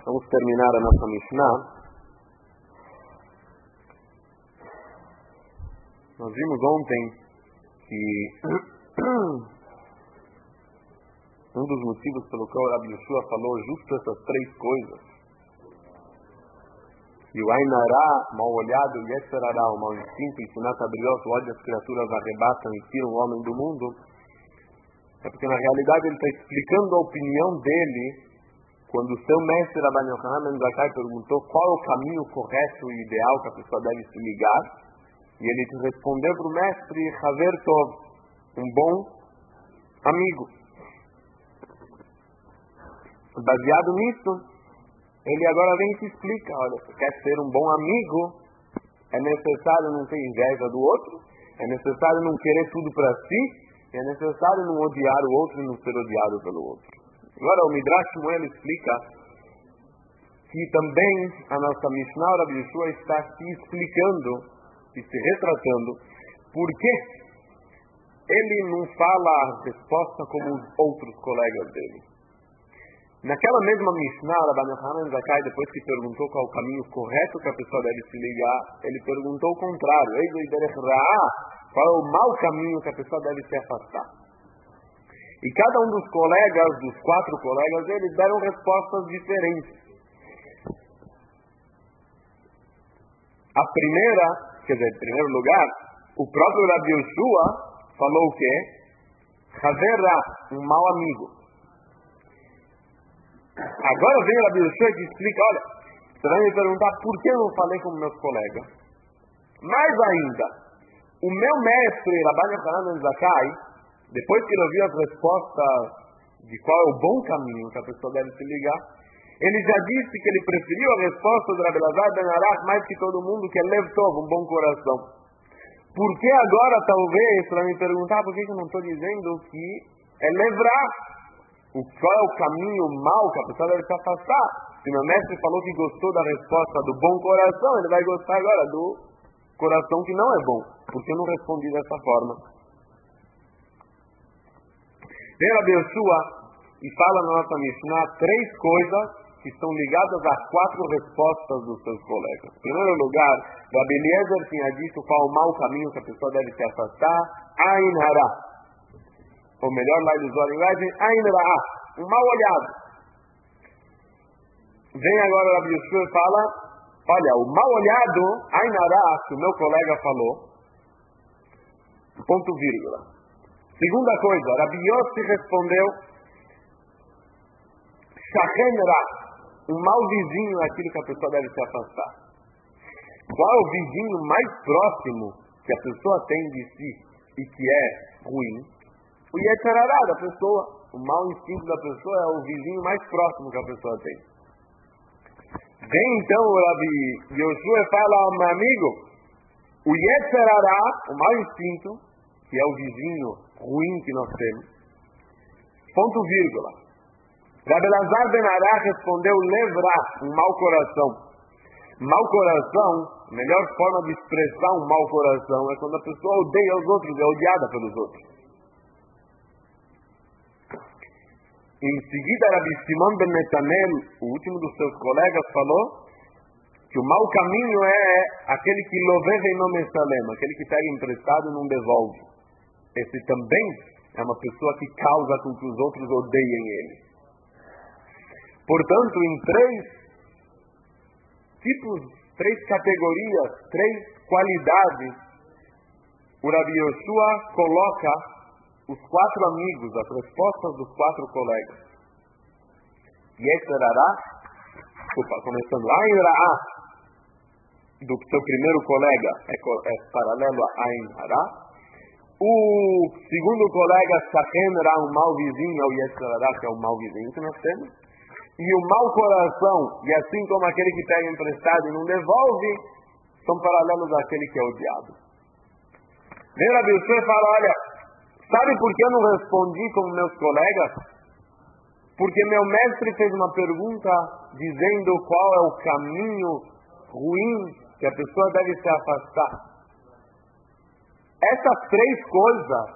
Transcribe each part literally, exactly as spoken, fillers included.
Vamos terminar a nossa Mishnah. Nós vimos ontem que um dos motivos pelo qual Rabbi Yoshua falou justo essas três coisas, e o Ain Hara, mal olhado, e Yetzer Hara, o mau instinto, e Sinat Abriot, o ódio as criaturas arrebatam e tiram o homem do mundo, é porque na realidade ele está explicando a opinião dele quando o seu mestre Rabban Yochanan ben Zakkai perguntou qual é o caminho correto e ideal que a pessoa deve se ligar, e ele respondeu para o mestre Haver Tov, um bom amigo. Baseado nisso, ele agora vem e te explica: olha, se quer ser um bom amigo, é necessário não ter inveja do outro, é necessário não querer tudo para si, é necessário não odiar o outro e não ser odiado pelo outro. Agora o Midrash Shmuel explica que também a nossa Mishnah, Rabbi Yoshua, está se explicando e se retratando por que ele não fala a resposta como os outros colegas dele. Naquela mesma Mishnah, Rabban Yochanan ben Zakkai, depois que perguntou qual o caminho correto que a pessoa deve se ligar, ele perguntou o contrário: qual é o mau caminho que a pessoa deve se afastar? E cada um dos colegas, dos quatro colegas dele, deram respostas diferentes. A primeira, quer dizer, em primeiro lugar, o próprio Rabbi Yoshua falou o quê? Havera, um mau amigo. Agora vem o Rabbi Yoshua e explica: olha, você vai me perguntar por que eu não falei com meus colegas. Mais ainda, o meu mestre, Rabban Yochanan ben Zakkai, depois que ele ouviu as respostas de qual é o bom caminho que a pessoa deve se ligar, ele já disse que ele preferiu a resposta do Rabbi Elazar ben Arach mais que todo mundo, que é Lev Tov, um bom coração. Por que agora, talvez, para me perguntar por que eu não estou dizendo que é Levrá? O qual é o caminho mau que a pessoa deve se afastar? Se meu mestre falou que gostou da resposta do bom coração, ele vai gostar agora do coração que não é bom. Por que eu não respondi dessa forma? Vem Rabbi Yoshua e fala na nossa Mishnah três coisas que estão ligadas a quatro respostas dos seus colegas. Em primeiro lugar, Rabbi Eliezer tinha dito qual é o mau caminho que a pessoa deve se afastar: Ain Hara. Ou melhor, lá eles usam a linguagem Ain Ra'a, um mal olhado. Vem agora Rabbi Yoshua e fala: olha, o mal olhado, Ain Hara, que o meu colega falou, ponto vírgula. Segunda coisa, Rabbi Yossi respondeu: Shachen Ra, um mau vizinho é aquilo que a pessoa deve se afastar. Qual é o vizinho mais próximo que a pessoa tem de si e que é ruim? O Yetzer Hara da pessoa. O mau instinto da pessoa é o vizinho mais próximo que a pessoa tem. Vem então o Rabbi Yoshua e fala ao meu amigo: o Yetzer Hara, o mau instinto, que é o vizinho ruim que nós temos, ponto vírgula. Rabbi Elazar ben Arach respondeu: Levrá, um mau coração. Mau coração, a melhor forma de expressar um mau coração é quando a pessoa odeia os outros, é odiada pelos outros. Em seguida, Rabbi Shimon ben Netanel, o último dos seus colegas, falou que o mau caminho é aquele que loveve em nome Salem, aquele que pega emprestado e não devolve. Esse também é uma pessoa que causa com que os outros odeiem ele. Portanto, em três tipos, três categorias, três qualidades, o Rabbi Yoshua coloca os quatro amigos, as respostas dos quatro colegas. Yetzer Hara, desculpa, começando, Ain Ra'a, do seu primeiro colega, é, é paralelo a Ain Hara. O segundo colega, Shachen Ra, um mau vizinho, é o Yetzer Hara, que é o mau vizinho que nós temos. E o mau coração, e assim como aquele que pega emprestado e não devolve, são paralelos àquele que é odiado. Vem Rabbi Yoshua e fala: olha, sabe por que eu não respondi como meus colegas? Porque meu mestre fez uma pergunta dizendo qual é o caminho ruim que a pessoa deve se afastar. Essas três coisas,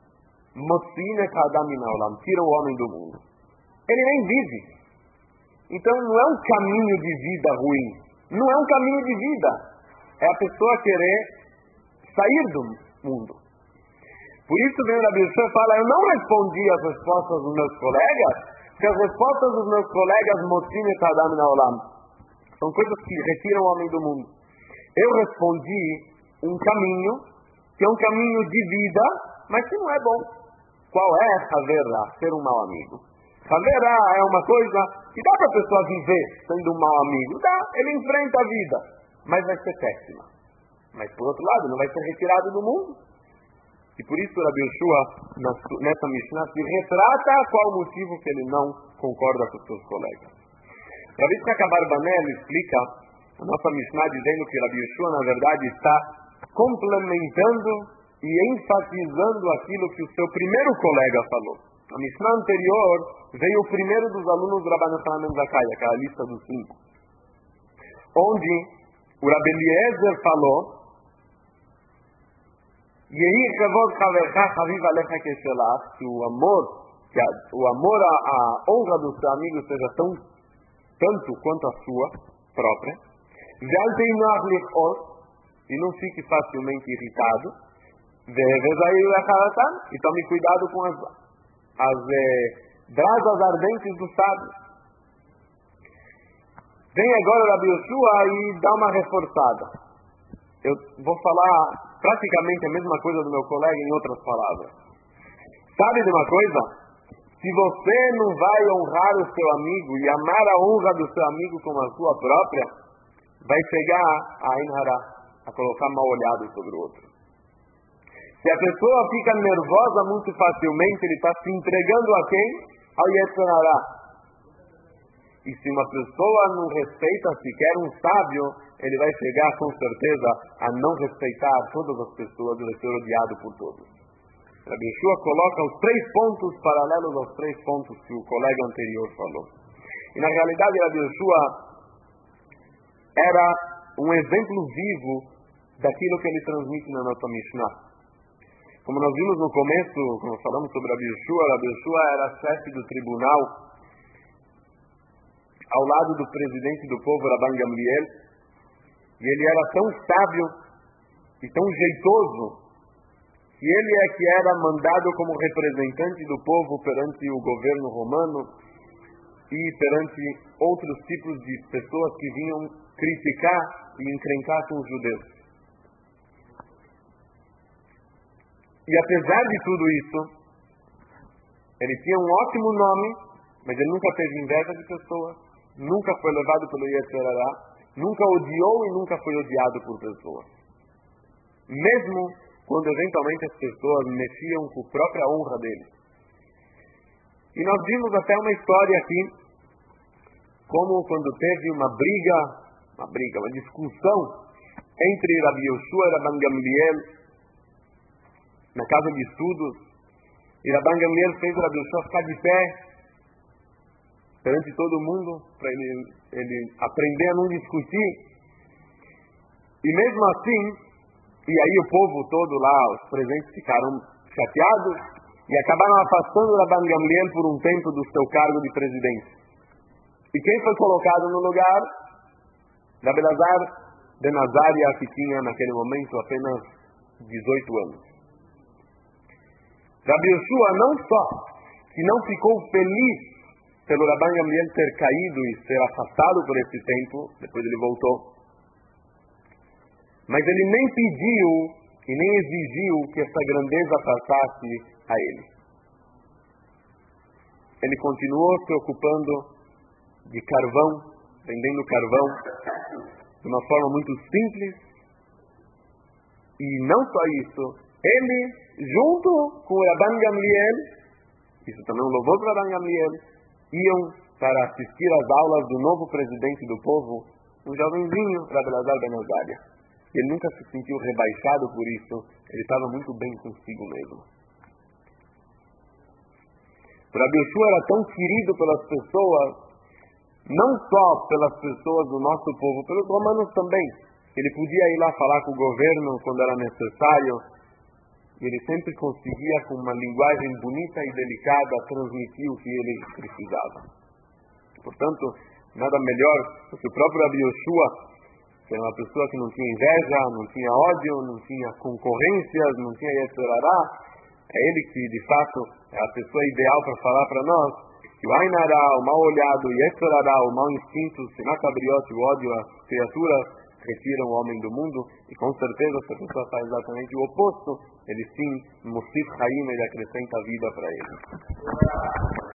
Motzine Kadam min ha'olam, tiram o homem do mundo. Ele nem vive. Então não é um caminho de vida ruim. Não é um caminho de vida. É a pessoa querer sair do mundo. Por isso vem o Rabi Yehoshua e fala, eu não respondi as respostas dos meus colegas, porque as respostas dos meus colegas motim et adam naolam. São coisas que retiram o homem do mundo. Eu respondi um caminho, que é um caminho de vida, mas que não é bom. Qual é essa verá? Ser um mau amigo. Haverá é uma coisa que dá para a pessoa viver sendo um mau amigo. Dá, ele enfrenta a vida, mas vai ser péssima. Mas por outro lado, não vai ser retirado do mundo. E por isso Rabi Yehoshua, nessa Mishnah, se retrata qual o motivo que ele não concorda com os seus colegas. Rabi Yitzhak Abarbanel explica a nossa Mishnah dizendo que Rabi Yehoshua, na verdade, está complementando e enfatizando aquilo que o seu primeiro colega falou. Na Mishnah anterior, veio o primeiro dos alunos do Rabban Yochanan ben Zakkai, aquela lista dos cinco, onde o Rabbi Eliezer falou, Yehi kavod chavercha chaviv alecha keshelach, que o amor, que a, o amor à, à honra do seu amigo seja tão, tanto quanto a sua própria, ve'al teimach lichot, e não fique facilmente irritado, ve'vezayir lecharatan, e tome cuidado com as, as eh, brasas ardentes do sábio. Vem agora o Rabi Yehoshua e dá uma reforçada. Eu vou falar praticamente a mesma coisa do meu colega em outras palavras. Sabe de uma coisa? Se você não vai honrar o seu amigo e amar a honra do seu amigo como a sua própria, vai chegar a Inhará, a colocar mal olhado sobre o outro. Se a pessoa fica nervosa muito facilmente, ele está se entregando a quem? Ao Yetzer Hará. E se uma pessoa não respeita sequer um sábio, ele vai chegar com certeza a não respeitar todas as pessoas e vai ser odiado por todos. Rabi Yehoshua coloca os três pontos paralelos aos três pontos que o colega anterior falou. E na realidade Rabi Yehoshua era um exemplo vivo daquilo que ele transmite na nossa Mishnah. Como nós vimos no começo, quando falamos sobre Rabi Yehoshua, Rabi Yehoshua era chefe do tribunal ao lado do presidente do povo, Rabban Gamliel, e ele era tão sábio e tão jeitoso que ele é que era mandado como representante do povo perante o governo romano e perante outros tipos de pessoas que vinham criticar e encrencar com os judeus. E apesar de tudo isso, ele tinha um ótimo nome, mas ele nunca teve inveja de pessoas, nunca foi levado pelo Yetzer Hará, nunca odiou e nunca foi odiado por pessoas. Mesmo quando eventualmente as pessoas mexiam com a própria honra dele. E nós vimos até uma história aqui, como quando teve uma briga, uma briga, uma discussão entre Rabi Yehoshua e Rabban Gamliel na casa de estudos, e Rabban Gamliel fez Rabi Yehoshua ficar de pé perante todo mundo, para ele, ele aprender a não discutir. E mesmo assim, e aí o povo todo lá, os presentes ficaram chateados e acabaram afastando Rabban Gamliel por um tempo do seu cargo de presidente. E quem foi colocado no lugar? Rabbi Elazar ben Azaria, que tinha naquele momento apenas dezoito anos. Rabi Yehoshua não só que não ficou feliz pelo Rabban Gamliel ter caído e ser afastado por esse tempo, depois ele voltou, mas ele nem pediu e nem exigiu que essa grandeza passasse a ele. Ele continuou se ocupando de carvão, vendendo carvão, de uma forma muito simples, e não só isso, ele, junto com o Rabban Gamliel, isso também é um louvor para o Rabban Gamliel, iam para assistir às aulas do novo presidente do povo, um jovenzinho, Rabbi Elazar ben Azaria. Ele nunca se sentiu rebaixado por isso, ele estava muito bem consigo mesmo. Rabi Yehoshua era tão querido pelas pessoas, não só pelas pessoas do nosso povo, pelos romanos também. Ele podia ir lá falar com o governo quando era necessário, e ele sempre conseguia, com uma linguagem bonita e delicada, transmitir o que ele precisava. Portanto, nada melhor do que o próprio Rabi Yoshua, que era uma pessoa que não tinha inveja, não tinha ódio, não tinha concorrências, não tinha yetzerará. É ele que, de fato, é a pessoa ideal para falar para nós que o Ainará, o mal olhado, o yetzerará, o mau instinto, o sinakabriot, o ódio, as criaturas, retiram o homem do mundo, e com certeza, se a pessoa faz exatamente o oposto, ele sim, Mosif Chaim, ele acrescenta vida para ele.